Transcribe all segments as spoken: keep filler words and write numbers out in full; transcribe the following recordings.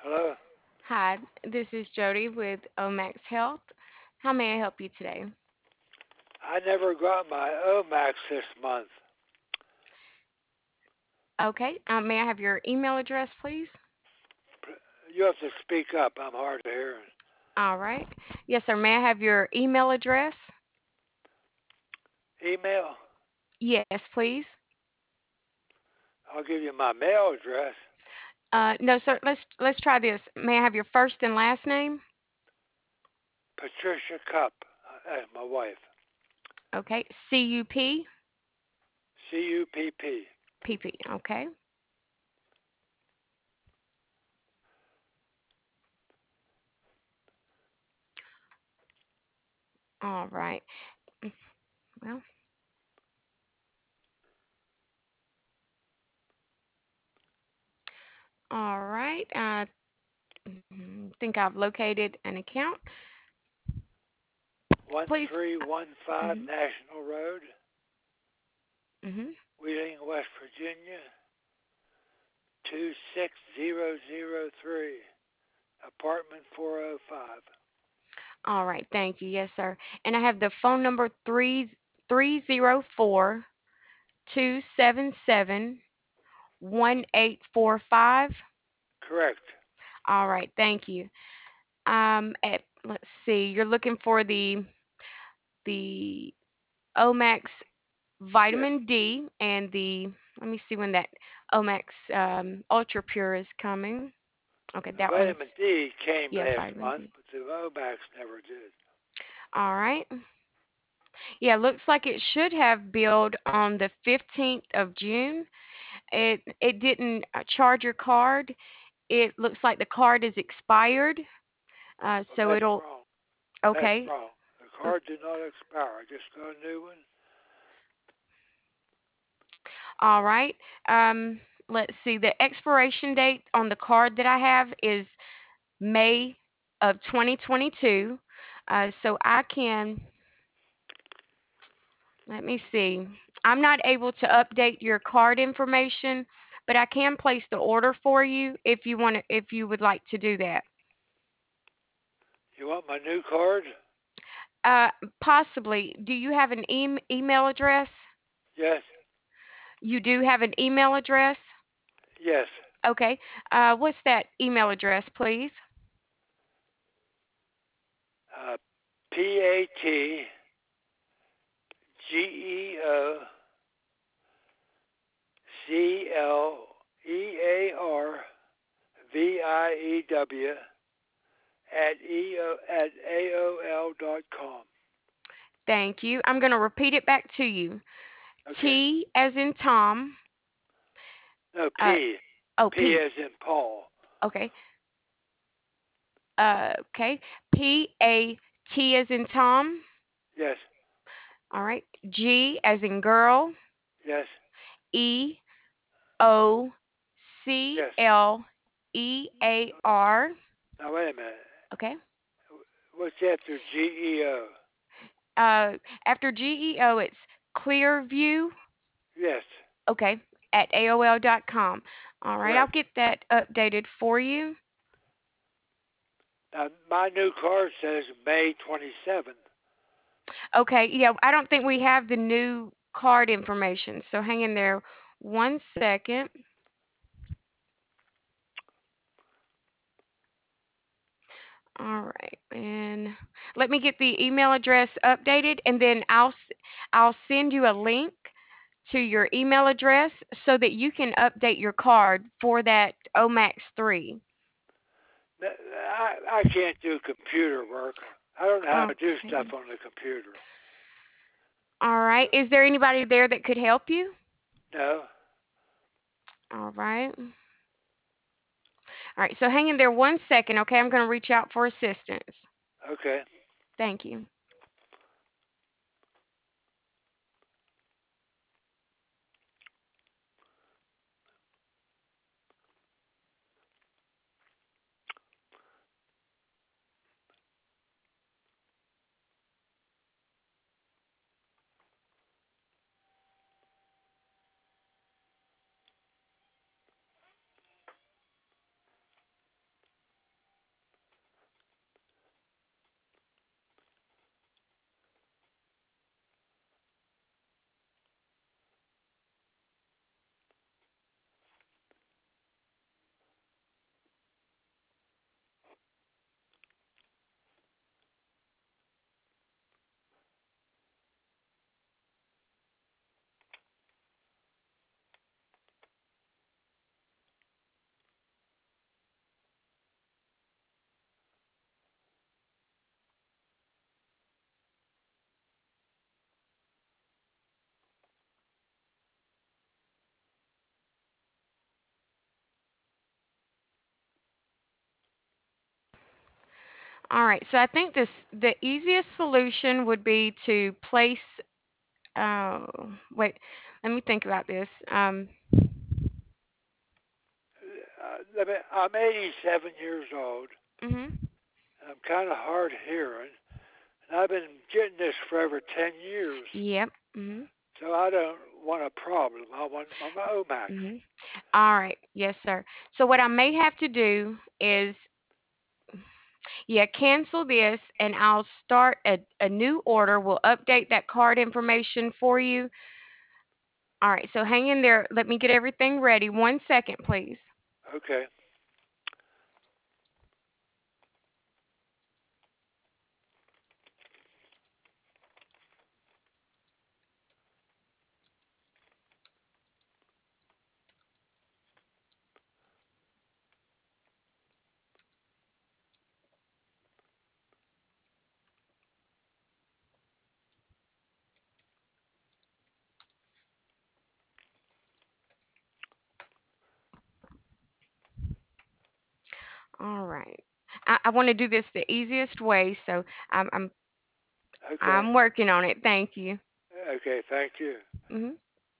Hello? Hi, this is Jody with Omax Health. How may I help you today? I never got my Omax this month. Okay, um, may I have your email address, please? You have to speak up. I'm hard of hearing. All right. Yes, sir. May I have your email address? Email? Yes, please. I'll give you my mail address. Uh, no, sir. Let's let's try this. May I have your first and last name? Patricia Cup. That's my wife. Okay. C U P C U P P. P P. Okay. All right. Well, all right. I mm, think I've located an account. Please. thirteen fifteen Mm-hmm, National Road, mm-hmm. Wheeling, West Virginia, two six zero zero three. Apartment four oh five. All right. Thank you. Yes, sir. And I have the phone number three three zero four two seven seven one eight four five. Correct. All right, thank you. Um, at, let's see, you're looking for the the Omax Yes. Vitamin D and the. Let me see when that Omax um, Ultra Pure is coming. Okay, The that one's vitamin D came yeah, last vitamin month, D. but the Omax never did. All right. Yeah, looks like it should have billed on the fifteenth of June. It it didn't uh, charge your card. It looks like the card is expired. Uh, Well, so that's it'll wrong. That's okay. wrong. The card did not expire. I just got a new one. All right. Um, let's see. The expiration date on the card that I have is May of twenty twenty-two. Uh, so I can, let me see. I'm not able to update your card information, but I can place the order for you if you want to, if you would like to do that. You want my new card? Uh, possibly. Do you have an e- email address? Yes. You do have an email address? Yes. Okay. Uh, what's that email address, please? Uh, P A T G E O C L E A R V I E W at E O at A O L dot com. Thank you. I'm going to repeat it back to you. Okay. T as in Tom. No, Uh, P. oh, P P. as in Paul. Okay. Uh, okay. P A T as in Tom. Yes. All right. G as in girl. Yes. E O C Yes. L E A R. Now wait a minute. Okay. What's after G E O? Uh, after G E O, it's Clearview. Yes. Okay. At A O L dot com. All right. I'll Correct. get that updated for you. Now my new card says May twenty-seventh. Okay, yeah, I don't think we have the new card information, so hang in there one second. All right, and let me get the email address updated, and then I'll s- I'll send you a link to your email address so that you can update your card for that Omax three. I I can't do computer work. I don't know how to do stuff Okay. on the computer. All right. Is there anybody there that could help you? No. All right. All right. So hang in there one second, okay? I'm going to reach out for assistance. Okay. Thank you. All right. So I think this the easiest solution would be to place. Oh, wait. Let me think about this. Um, Uh, let me- I'm eighty-seven years old. mhm. I'm kind of hard of hearing, and I've been getting this for over ten years. Yep. Mhm. So I don't want a problem. I want my Omax. Mhm. All right. Yes, sir. So what I may have to do is, yeah, cancel this, and I'll start a, a new order. We'll update that card information for you. All right. So hang in there. Let me get everything ready. One second, please. Okay. All right. I, I want to do this the easiest way, so I'm I'm Okay. I'm working on it. Thank you. Okay. Thank you. Hmm.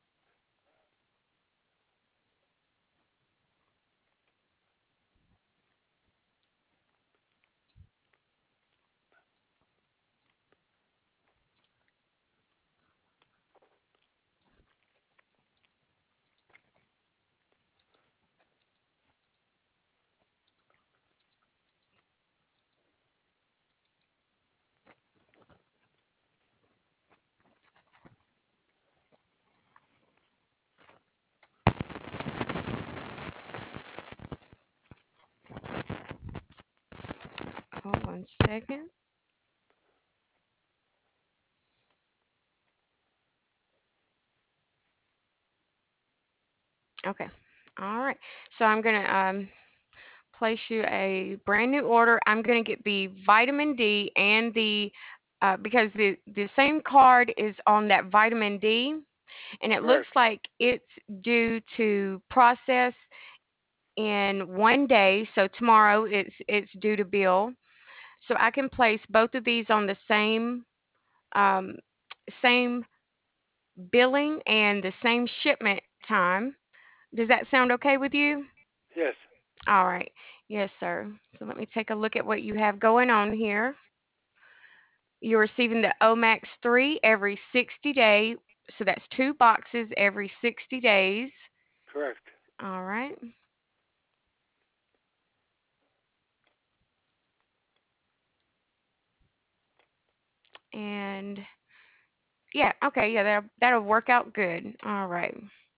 Hold one second. Okay. All right. So I'm gonna um place you a brand new order. I'm gonna get the vitamin D and the uh, because the the same card is on that vitamin D, and it Correct. looks like it's due to process in one day. So tomorrow it's it's due to bill. So I can place both of these on the same um, same billing and the same shipment time. Does that sound okay with you? Yes. All right. Yes, sir. So let me take a look at what you have going on here. You're receiving the Omax three every sixty day. So that's two boxes every sixty days. Correct. All right. And yeah, okay, yeah, that'll, that'll work out good. All right.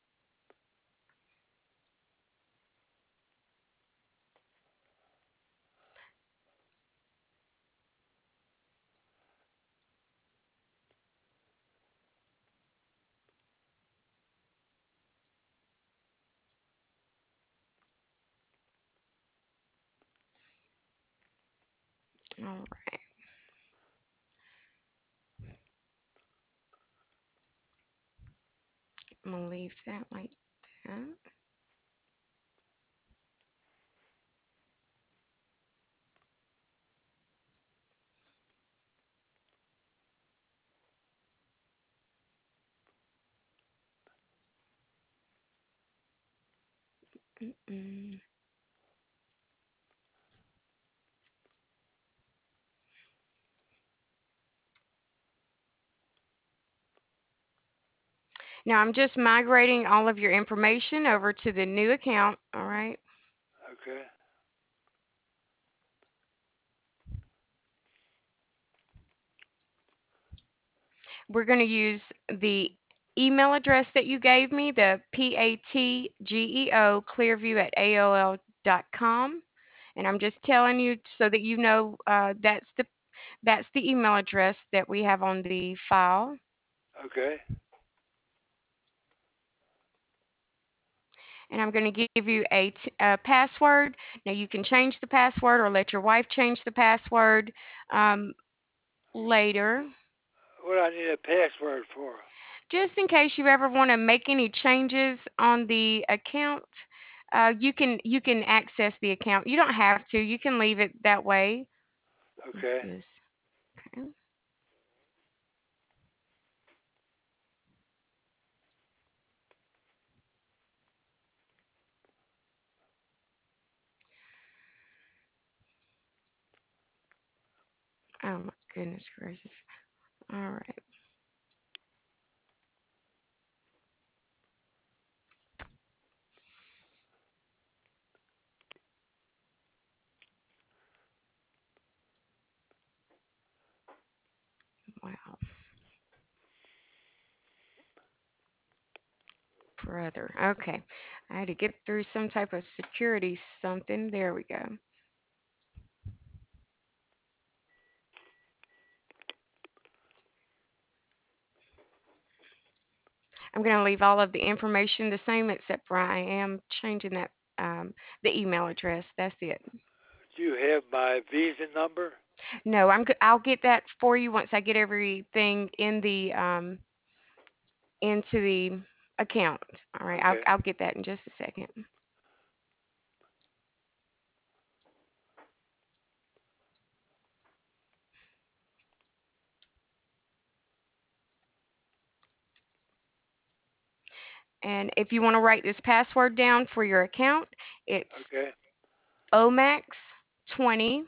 All right. I'm gonna leave that like that. Mm-mm. Now I'm just migrating all of your information over to the new account. All right. Okay. We're going to use the email address that you gave me, the P A T G E O Clearview at A O L dot com. And I'm just telling you so that you know uh, that's the that's the email address that we have on the file. Okay. And I'm going to give you a, t- a password. Now you can change the password or let your wife change the password um, later. What do I need a password for? Just in case you ever want to make any changes on the account, uh, you can you can access the account. You don't have to. You can leave it that way. Okay. Yes. Okay. Oh my goodness gracious. All right. Wow. Brother. Okay. I had to get through some type of security something. There we go. I'm going to leave all of the information the same except for I am changing that um, the email address. That's it. Do you have my Visa number? No, I'm go- I'll get that for you once I get everything in the um, into the account. All right. I'll Okay. I'll get that in just a second. And if you want to write this password down for your account, it's Okay. O max twenty.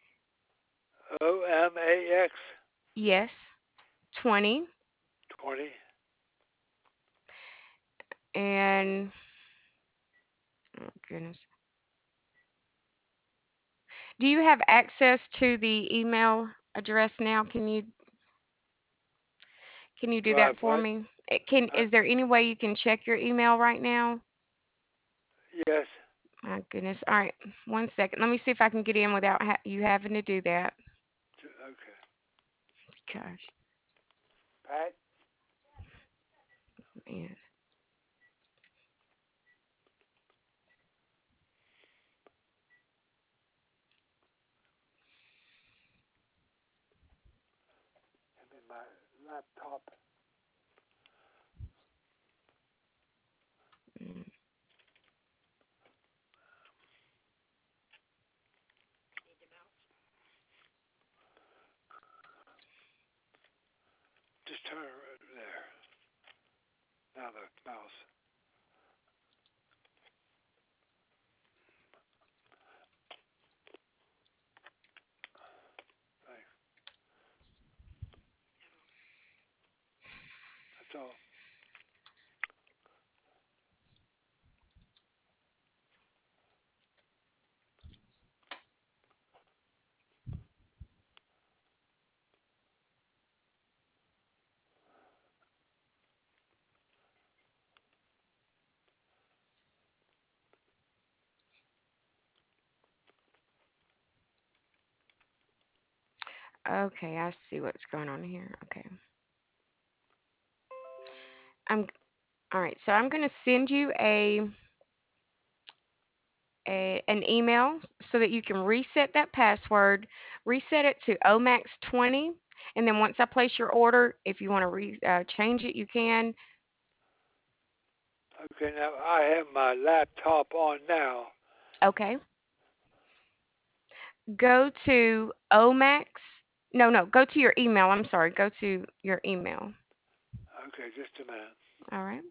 O M A X Yes, twenty. twenty. And oh goodness. Do you have access to the email address now? Can you can you do Right. that for What? me? It can Uh, is there any way you can check your email right now? yes. My goodness. All right. One second. Let me see if I can get in without ha you having to do that. Okay. Gosh, Pat, man. give me my laptop. Mm. Just turn it there. Now the mouse. Thanks. That's all. Okay, I see what's going on here. Okay. I'm all right. So I'm going to send you a a, an email so that you can reset that password, reset it to O max twenty, and then once I place your order, if you want to re, uh, change it, you can. Okay. Now I have my laptop on now. Okay. Go to O max. No, no, go to your email. I'm sorry. Go to your email. Okay. Just a minute. All right.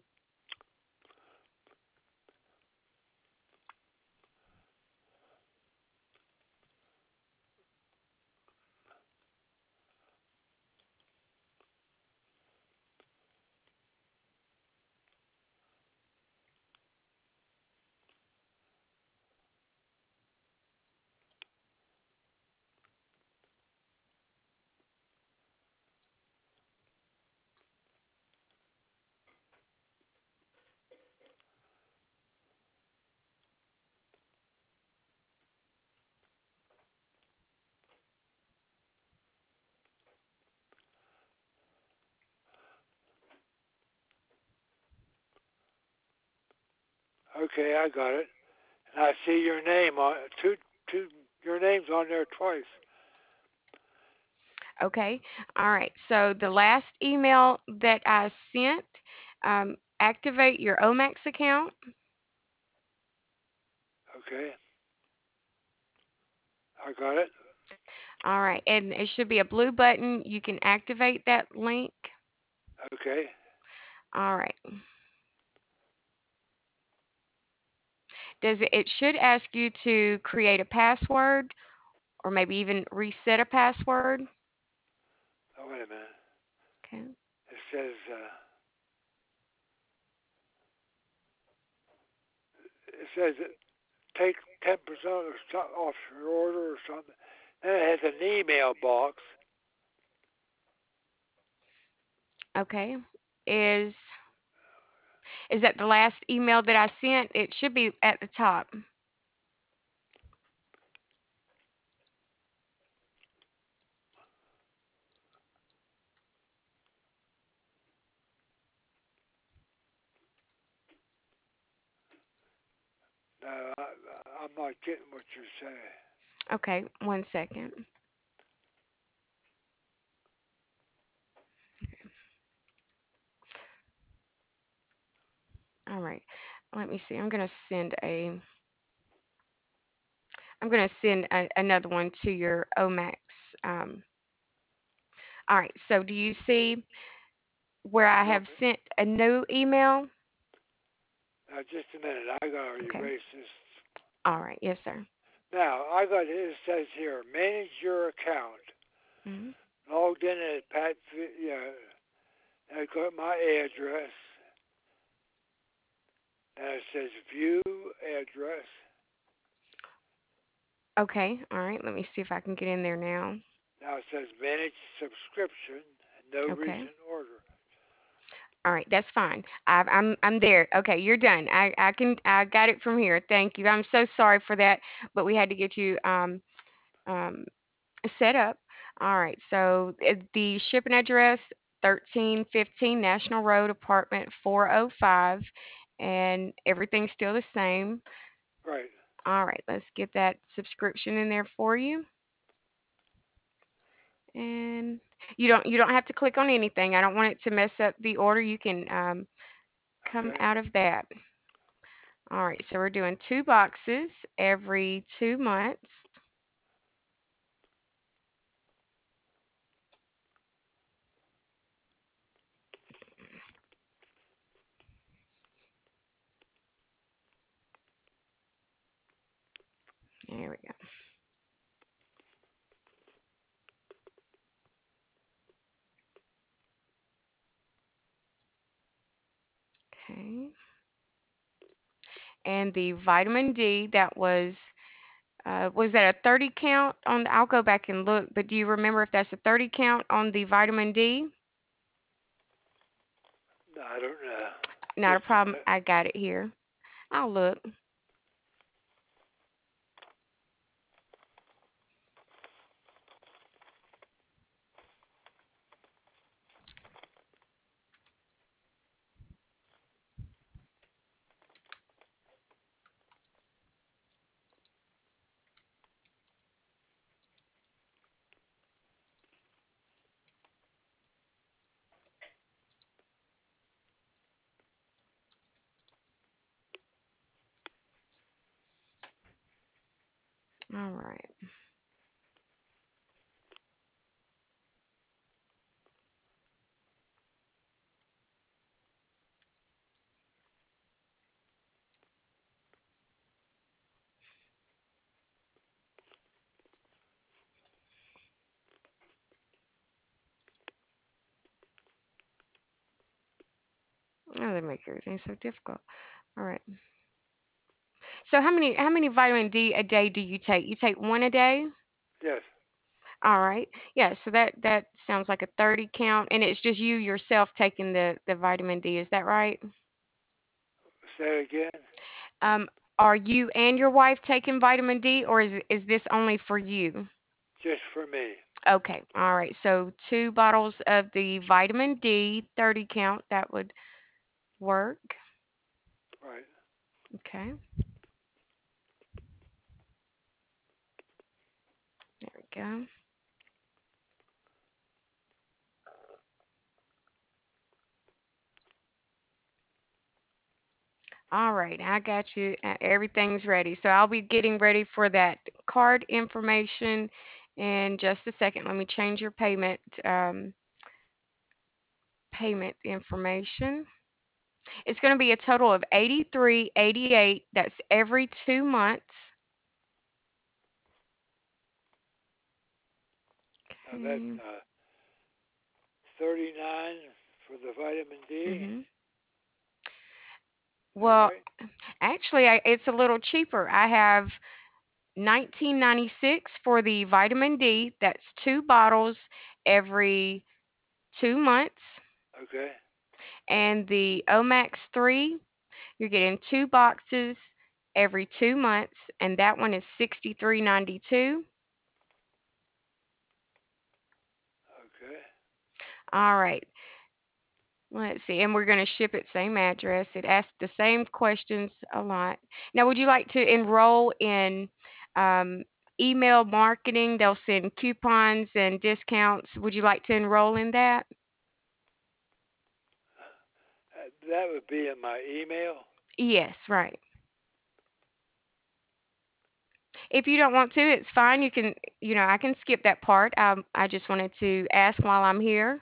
Okay. I got it. And I see your name on two. Two. Your name's on there twice. Okay. All right. So the last email that I sent, um, activate your O max account. Okay. I got it. All right, and it should be a blue button. You can activate that link. Okay. All right. Does it, it should ask you to create a password or maybe even reset a password. Oh, wait a minute. Okay. It says, uh, it says it take ten percent or so- off your order or something. Then it has an email box. Okay. Is is that the last email that I sent? It should be at the top. No, I, I'm not getting what you're saying. Okay, one second. All right. Let me see. I'm gonna send a I'm gonna send a, another one to your Omax. Um, all right. So do you see where I Well, have sent a new email? now just a minute. I gotta Okay. erase this. All right. Yes, sir. Now I got it says here, manage your account. Mhm. Logged in at Pat. Yeah, I got my address. Now it says view address. Okay. All right. Let me see if I can get in there now. Now it says manage subscription. No Okay. recent order. All right, that's fine. I've, I'm I'm there. Okay, you're done. I I can I got it from here. Thank you. I'm so sorry for that, but we had to get you um um set up. All right. So uh, the shipping address thirteen fifteen National Road, apartment four oh five, and everything's still the same. Right. All right, let's get that subscription in there for you. And you don't you don't have to click on anything. I don't want it to mess up the order. You can um, come Okay. out of that. All right, so we're doing two boxes every two months. There we go. Okay. And the vitamin D, that was, uh, was that a thirty count on the, I'll go back and look, but do you remember if that's a thirty count on the vitamin D? No, I don't know. Not a Just a problem. minute. I got it here. I'll look. All right. Oh, they make everything so difficult. All right. So how many how many vitamin D a day do you take? You take one a day? Yes. All right. Yeah, so that that sounds like a thirty count, and it's just you yourself taking the the vitamin D. Is that right? Say it again. Um, are you and your wife taking vitamin D, or is is this only for you? Just for me. Okay. All right. So two bottles of the vitamin D, thirty count, that would work. Right. Okay. There we go. All right, I got you. Uh, Everything's ready. So I'll be getting ready for that card information In just a second, let me change your payment um, payment information. It's going to be a total of eighty-three eighty-eight. That's every two months. Now that's Okay. uh, thirty-nine for the vitamin D. Mhm. Is that Well, right? actually, I, it's a little cheaper. I have nineteen ninety-six for the vitamin D. That's two bottles every two months. Okay. And the Omax three, you're getting two boxes every two months, and that one is sixty-three ninety-two. Okay. All right. Let's see. And we're going to ship it same address. It asks the same questions a lot. Now, would you like to enroll in um, email marketing? They'll send coupons and discounts. Would you like to enroll in that? Uh, that would be in my email. Yes, right. If you don't want to, it's fine. You can, you know, I can skip that part. Um, I just wanted to ask while I'm here.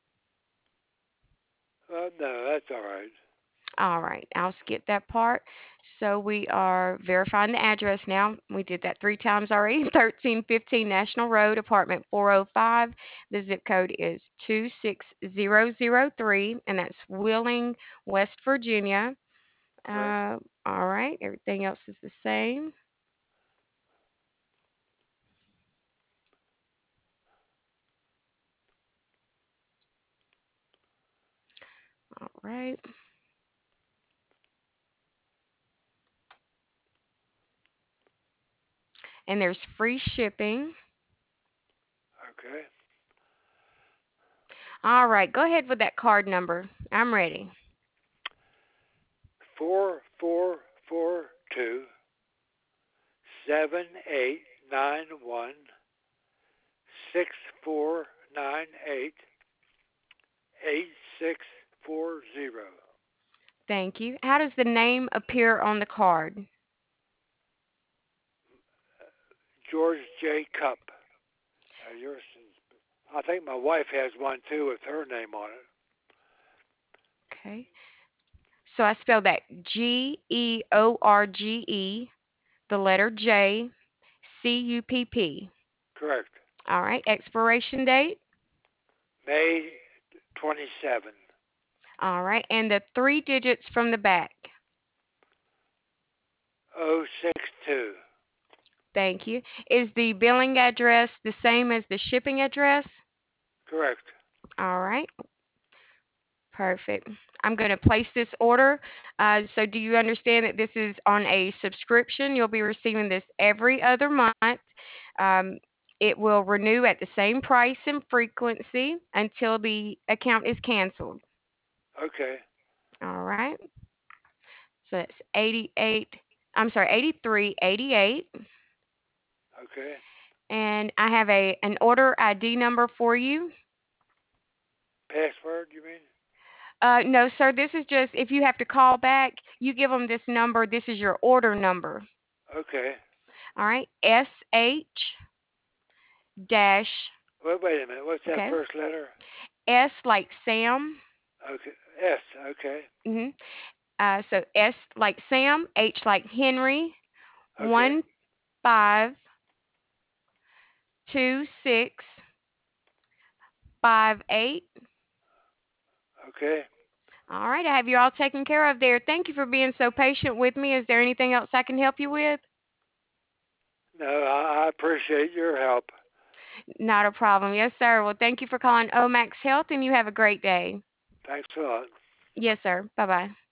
Uh, no, that's all right. All right, I'll skip that part. So we are verifying the address now. We did that three times already. thirteen fifteen National Road, apartment four oh five. The zip code is two six zero zero three, and that's Wheeling, West Virginia. Correct. Uh, all right, everything else is the same. All right, and there's free shipping. Okay. All right, go ahead with that card number. I'm ready. Four four four two seven eight nine one six four nine eight eight six four zero. Thank you. How does the name appear on the card? George J. Cup. Uh, yours is, I think my wife has one too with her name on it. Okay. So I spelled that G E O R G E, the letter J, C U P P. Correct. All right. Expiration date. May twenty-seventh. All right. And the three digits from the back. oh six two. Thank you. Is the billing address the same as the shipping address? Correct. All right. Perfect. I'm going to place this order. Uh, so, do you understand that this is on a subscription? You'll be receiving this every other month. Um, it will renew at the same price and frequency until the account is canceled. Okay. All right. So that's eighty-eight. I'm sorry, eighty-three eighty-eight. Okay. And I have a an order I D number for you. Password, you mean? Uh, no, sir. This is just if you have to call back, you give them this number. This is your order number. Okay. All right. S H dash. Wait, wait a minute. What's that Okay. first letter? S like Sam. Okay. S. Okay. hmm Uh, so S like Sam. H like Henry. Okay. One five two six five eight. Okay. All right. I have you all taken care of there. Thank you for being so patient with me. Is there anything else I can help you with? No, I, I appreciate your help. Not a problem. Yes, sir. Well, thank you for calling Omax Health, and you have a great day. Thanks a lot. Yes, sir. Bye bye.